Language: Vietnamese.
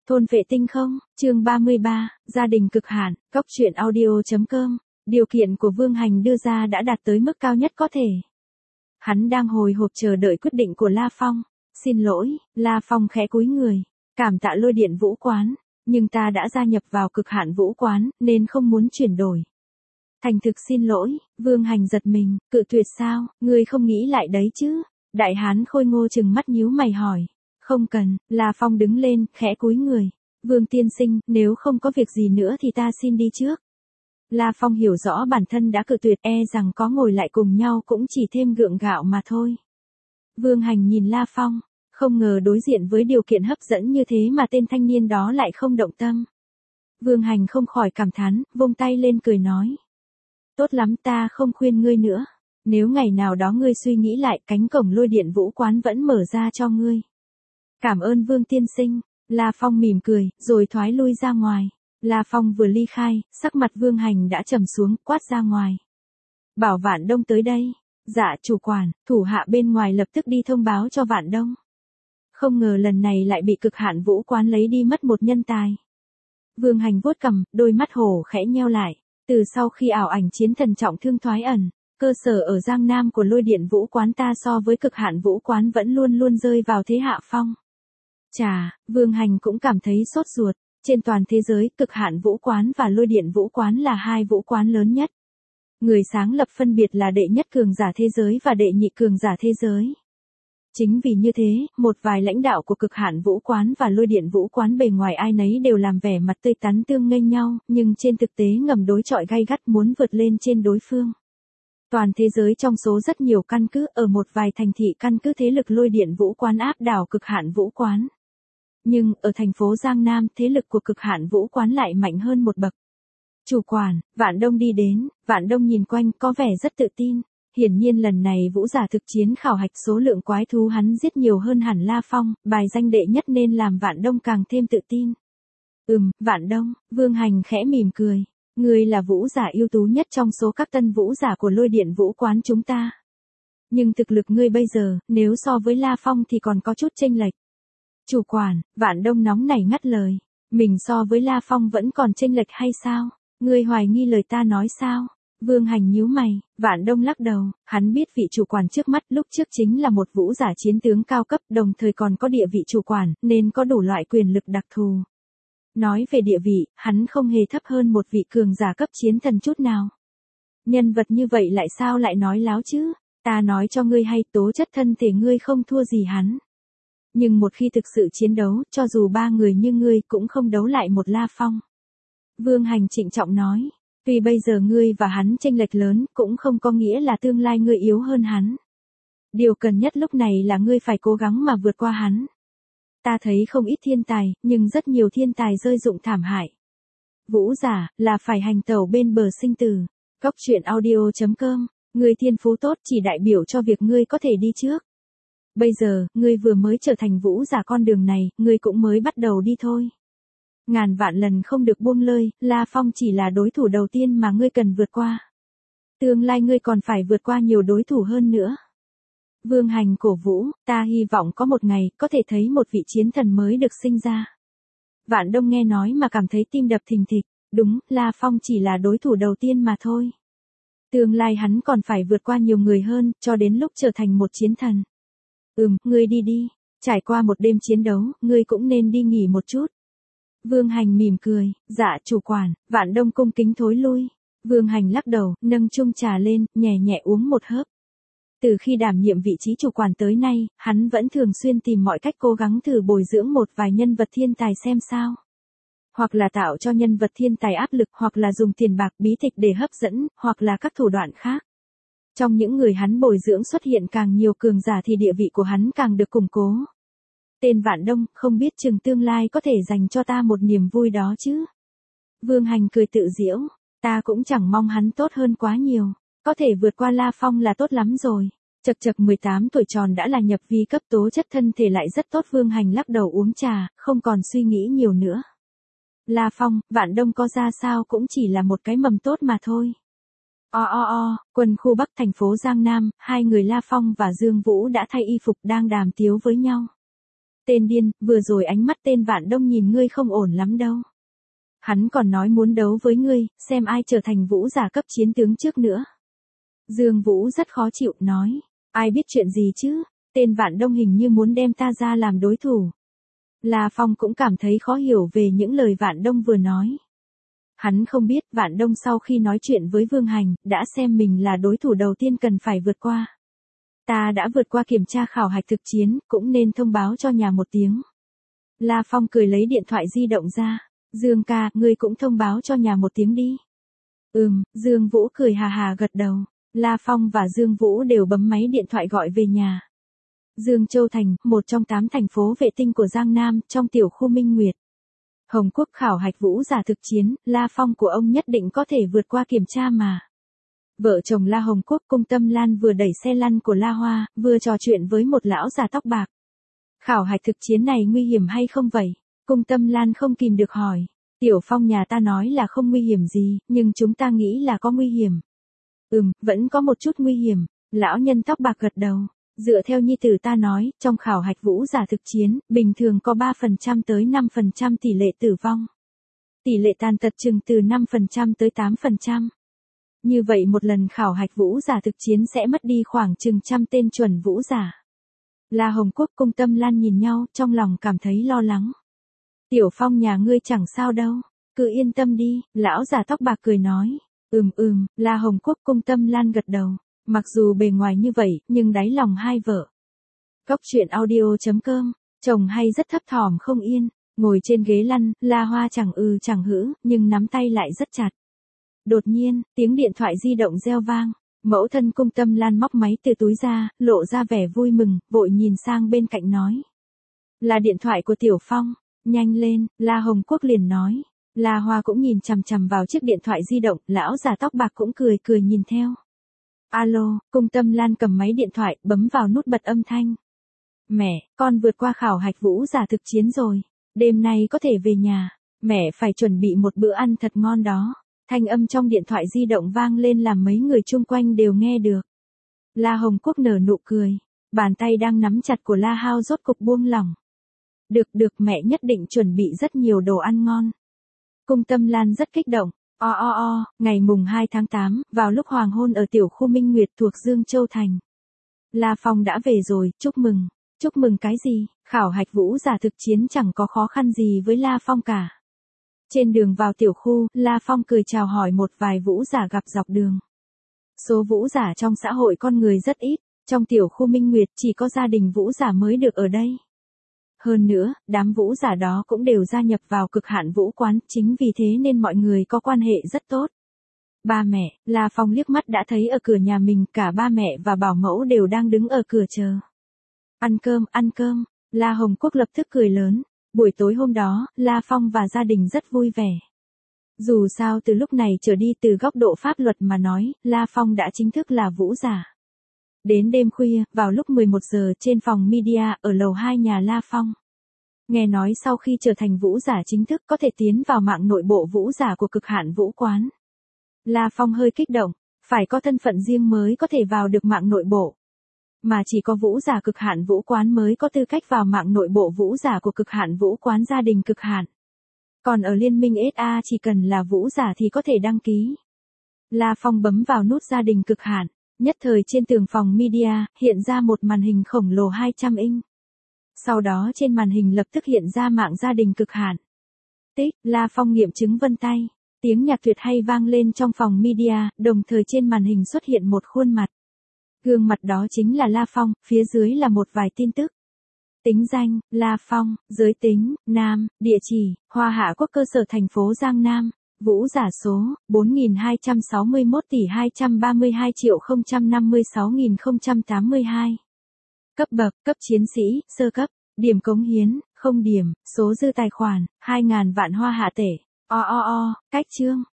Thôn vệ tinh không, chương 33, gia đình cực hạn, góc truyện audio.com. Điều kiện của Vương Hành đưa ra đã đạt tới mức cao nhất có thể. Hắn đang hồi hộp chờ đợi quyết định của La Phong. Xin lỗi, La Phong khẽ cúi người. Cảm tạ Lôi Điện Vũ Quán, nhưng ta đã gia nhập vào Cực Hạn Vũ Quán, nên không muốn chuyển đổi. Thành thực xin lỗi, Vương Hành giật mình, cự tuyệt sao, ngươi không nghĩ lại đấy chứ? Đại hán khôi ngô trừng mắt nhíu mày hỏi. Không cần, La Phong đứng lên, khẽ cúi người. Vương tiên sinh, nếu không có việc gì nữa thì ta xin đi trước. La Phong hiểu rõ bản thân đã cự tuyệt, rằng có ngồi lại cùng nhau cũng chỉ thêm gượng gạo mà thôi. Vương Hành nhìn La Phong, không ngờ đối diện với điều kiện hấp dẫn như thế mà tên thanh niên đó lại không động tâm. Vương Hành không khỏi cảm thán, vung tay lên cười nói. Tốt lắm, ta không khuyên ngươi nữa. Nếu ngày nào đó ngươi suy nghĩ lại, cánh cổng Lôi Điện Vũ Quán vẫn mở ra cho ngươi. Cảm ơn Vương tiên sinh. La Phong mỉm cười, rồi thoái lui ra ngoài. La Phong vừa ly khai, sắc mặt Vương Hành đã trầm xuống, quát ra ngoài. Bảo Vạn Đông tới đây. Dạ chủ quản, thủ hạ bên ngoài lập tức đi thông báo cho Vạn Đông. Không ngờ lần này lại bị Cực Hạn Vũ Quán lấy đi mất một nhân tài. Vương Hành vuốt cằm, đôi mắt hổ khẽ nheo lại. Từ sau khi ảo ảnh chiến thần trọng thương thoái ẩn, cơ sở ở Giang Nam của Lôi Điện Vũ Quán ta so với Cực Hạn Vũ Quán vẫn luôn luôn rơi vào thế hạ phong. Chà, Vương Hành cũng cảm thấy sốt ruột. Trên toàn thế giới, Cực Hạn Vũ Quán và Lôi Điện Vũ Quán là hai vũ quán lớn nhất. Người sáng lập phân biệt là đệ nhất cường giả thế giới và đệ nhị cường giả thế giới. Chính vì như thế, một vài lãnh đạo của Cực Hạn Vũ Quán và Lôi Điện Vũ Quán bề ngoài ai nấy đều làm vẻ mặt tươi tắn tương nghênh nhau, nhưng trên thực tế ngầm đối chọi gay gắt muốn vượt lên trên đối phương. Toàn thế giới trong số rất nhiều căn cứ, ở một vài thành thị căn cứ thế lực Lôi Điện Vũ Quán áp đảo Cực Hạn Vũ Quán. Nhưng, ở thành phố Giang Nam, thế lực của Cực Hạn Vũ Quán lại mạnh hơn một bậc. Chủ quản, Vạn Đông đi đến, Vạn Đông nhìn quanh có vẻ rất tự tin. Hiển nhiên lần này Vũ giả thực chiến khảo hạch số lượng quái thú hắn giết nhiều hơn hẳn La Phong, bài danh đệ nhất nên làm Vạn Đông càng thêm tự tin. Vạn Đông, Vương Hành khẽ mỉm cười. Ngươi là vũ giả ưu tú nhất trong số các tân vũ giả của Lôi Điện Vũ Quán chúng ta. Nhưng thực lực ngươi bây giờ, nếu so với La Phong thì còn có chút chênh lệch. Chủ quản, Vạn Đông nóng nảy ngắt lời. Mình so với La Phong vẫn còn chênh lệch hay sao? Ngươi hoài nghi lời ta nói sao? Vương Hành nhíu mày, Vạn Đông lắc đầu, hắn biết vị chủ quản trước mắt lúc trước chính là một vũ giả chiến tướng cao cấp, đồng thời còn có địa vị chủ quản, nên có đủ loại quyền lực đặc thù. Nói về địa vị, hắn không hề thấp hơn một vị cường giả cấp chiến thần chút nào. Nhân vật như vậy lại sao lại nói láo chứ? Ta nói cho ngươi hay, tố chất thân thể ngươi không thua gì hắn. Nhưng một khi thực sự chiến đấu, cho dù ba người như ngươi cũng không đấu lại một La Phong. Vương Hành trịnh trọng nói, vì bây giờ ngươi và hắn chênh lệch lớn, cũng không có nghĩa là tương lai ngươi yếu hơn hắn. Điều cần nhất lúc này là ngươi phải cố gắng mà vượt qua hắn. Ta thấy không ít thiên tài, nhưng rất nhiều thiên tài rơi dụng thảm hại. Vũ giả, là phải hành tẩu bên bờ sinh tử. Góc truyện audio.com, ngươi thiên phú tốt chỉ đại biểu cho việc ngươi có thể đi trước. Bây giờ, ngươi vừa mới trở thành vũ giả con đường này, ngươi cũng mới bắt đầu đi thôi. Ngàn vạn lần không được buông lơi, La Phong chỉ là đối thủ đầu tiên mà ngươi cần vượt qua. Tương lai ngươi còn phải vượt qua nhiều đối thủ hơn nữa. Vương Hành cổ vũ, ta hy vọng có một ngày, có thể thấy một vị chiến thần mới được sinh ra. Vạn Đông nghe nói mà cảm thấy tim đập thình thịch, đúng, La Phong chỉ là đối thủ đầu tiên mà thôi. Tương lai hắn còn phải vượt qua nhiều người hơn, cho đến lúc trở thành một chiến thần. Ngươi đi đi, trải qua một đêm chiến đấu, ngươi cũng nên đi nghỉ một chút. Vương Hành mỉm cười, dạ chủ quản, Vạn Đông cung kính thối lui. Vương Hành lắc đầu, nâng chung trà lên, nhẹ nhẹ uống một hớp. Từ khi đảm nhiệm vị trí chủ quản tới nay, hắn vẫn thường xuyên tìm mọi cách cố gắng thử bồi dưỡng một vài nhân vật thiên tài xem sao. Hoặc là tạo cho nhân vật thiên tài áp lực, hoặc là dùng tiền bạc bí tịch để hấp dẫn, hoặc là các thủ đoạn khác. Trong những người hắn bồi dưỡng xuất hiện càng nhiều cường giả thì địa vị của hắn càng được củng cố. Tên Vạn Đông, không biết chừng tương lai có thể dành cho ta một niềm vui đó chứ. Vương Hành cười tự giễu, ta cũng chẳng mong hắn tốt hơn quá nhiều. Có thể vượt qua La Phong là tốt lắm rồi. Chật 18 tuổi tròn đã là nhập vi cấp, tố chất thân thể lại rất tốt. Vương Hành lắc đầu uống trà, không còn suy nghĩ nhiều nữa. La Phong, Vạn Đông có ra sao cũng chỉ là một cái mầm tốt mà thôi. Quân khu Bắc thành phố Giang Nam, hai người La Phong và Dương Vũ đã thay y phục đang đàm tiếu với nhau. Tên điên, vừa rồi ánh mắt tên Vạn Đông nhìn ngươi không ổn lắm đâu. Hắn còn nói muốn đấu với ngươi, xem ai trở thành vũ giả cấp chiến tướng trước nữa. Dương Vũ rất khó chịu, nói. Ai biết chuyện gì chứ, tên Vạn Đông hình như muốn đem ta ra làm đối thủ. La Phong cũng cảm thấy khó hiểu về những lời Vạn Đông vừa nói. Hắn không biết Vạn Đông sau khi nói chuyện với Vương Hành, đã xem mình là đối thủ đầu tiên cần phải vượt qua. Ta đã vượt qua kiểm tra khảo hạch thực chiến, cũng nên thông báo cho nhà một tiếng. La Phong cười lấy điện thoại di động ra. Dương ca, ngươi cũng thông báo cho nhà một tiếng đi. Dương Vũ cười hà hà gật đầu. La Phong và Dương Vũ đều bấm máy điện thoại gọi về nhà. Dương Châu Thành, một trong 8 thành phố vệ tinh của Giang Nam, trong tiểu khu Minh Nguyệt. Hồng Quốc khảo hạch vũ giả thực chiến, La Phong của ông nhất định có thể vượt qua kiểm tra mà. Vợ chồng La Hồng Quốc Cung Tâm Lan vừa đẩy xe lăn của La Hoa, vừa trò chuyện với một lão già tóc bạc. Khảo hạch thực chiến này nguy hiểm hay không vậy? Cung Tâm Lan không kìm được hỏi. Tiểu Phong nhà ta nói là không nguy hiểm gì, nhưng chúng ta nghĩ là có nguy hiểm. Vẫn có một chút nguy hiểm. Lão nhân tóc bạc gật đầu. Dựa theo nhi tử ta nói, trong khảo hạch vũ giả thực chiến, bình thường có 3% tới 5% tỷ lệ tử vong. Tỷ lệ tàn tật chừng từ 5% tới 8%. Như vậy một lần khảo hạch vũ giả thực chiến sẽ mất đi khoảng chừng 100 tên chuẩn vũ giả. La Hồng Quốc Cung Tâm Lan nhìn nhau, trong lòng cảm thấy lo lắng. Tiểu Phong nhà ngươi chẳng sao đâu, cứ yên tâm đi, lão già tóc bạc cười nói. La Hồng Quốc Cung Tâm Lan gật đầu. Mặc dù bề ngoài như vậy, nhưng đáy lòng hai vợ. Cóc truyện audio.com, chồng hay rất thấp thỏm không yên, ngồi trên ghế lăn, La Hoa chẳng chẳng hữ, nhưng nắm tay lại rất chặt. Đột nhiên, tiếng điện thoại di động reo vang, mẫu thân Cung Tâm Lan móc máy từ túi ra, lộ ra vẻ vui mừng, vội nhìn sang bên cạnh nói. Là điện thoại của Tiểu Phong, nhanh lên, La Hồng Quốc liền nói. La Hoa cũng nhìn chằm chằm vào chiếc điện thoại di động, lão già tóc bạc cũng cười nhìn theo. Alo, Cung Tâm Lan cầm máy điện thoại, bấm vào nút bật âm thanh. Mẹ, con vượt qua khảo hạch vũ giả thực chiến rồi. Đêm nay có thể về nhà. Mẹ phải chuẩn bị một bữa ăn thật ngon đó. Thanh âm trong điện thoại di động vang lên làm mấy người chung quanh đều nghe được. La Hồng Quốc nở nụ cười. Bàn tay đang nắm chặt của La Hao rốt cục buông lỏng. Được, mẹ nhất định chuẩn bị rất nhiều đồ ăn ngon. Cung Tâm Lan rất kích động. Ngày mùng 2 tháng 8, vào lúc hoàng hôn ở tiểu khu Minh Nguyệt thuộc Dương Châu Thành. La Phong đã về rồi, chúc mừng. Chúc mừng cái gì, khảo hạch vũ giả thực chiến chẳng có khó khăn gì với La Phong cả. Trên đường vào tiểu khu, La Phong cười chào hỏi một vài vũ giả gặp dọc đường. Số vũ giả trong xã hội con người rất ít, trong tiểu khu Minh Nguyệt chỉ có gia đình vũ giả mới được ở đây. Hơn nữa, đám vũ giả đó cũng đều gia nhập vào cực hạn vũ quán, chính vì thế nên mọi người có quan hệ rất tốt. Ba mẹ, La Phong liếc mắt đã thấy ở cửa nhà mình cả ba mẹ và bảo mẫu đều đang đứng ở cửa chờ. Ăn cơm, La Hồng Quốc lập tức cười lớn. Buổi tối hôm đó, La Phong và gia đình rất vui vẻ. Dù sao từ lúc này trở đi từ góc độ pháp luật mà nói, La Phong đã chính thức là vũ giả. Đến đêm khuya, vào lúc 11 giờ trên phòng media ở lầu 2 nhà La Phong. Nghe nói sau khi trở thành vũ giả chính thức có thể tiến vào mạng nội bộ vũ giả của cực hạn vũ quán. La Phong hơi kích động, phải có thân phận riêng mới có thể vào được mạng nội bộ. Mà chỉ có vũ giả cực hạn vũ quán mới có tư cách vào mạng nội bộ vũ giả của cực hạn vũ quán gia đình cực hạn. Còn ở Liên minh SA chỉ cần là vũ giả thì có thể đăng ký. La Phong bấm vào nút gia đình cực hạn. Nhất thời trên tường phòng media, hiện ra một màn hình khổng lồ 200 inch. Sau đó trên màn hình lập tức hiện ra mạng gia đình cực hạn. Tích, La Phong nghiệm chứng vân tay. Tiếng nhạc tuyệt hay vang lên trong phòng media, đồng thời trên màn hình xuất hiện một khuôn mặt. Gương mặt đó chính là La Phong, phía dưới là một vài tin tức. Tính danh, La Phong, giới tính, nam, địa chỉ, Hoa Hạ Quốc cơ sở thành phố Giang Nam. Vũ giả số, 4.261 tỷ 232 triệu 056.082. Cấp bậc, cấp chiến sĩ, sơ cấp. Điểm cống hiến, 0 điểm. Số dư tài khoản, 2.000 vạn Hoa Hạ tệ. Cách chương.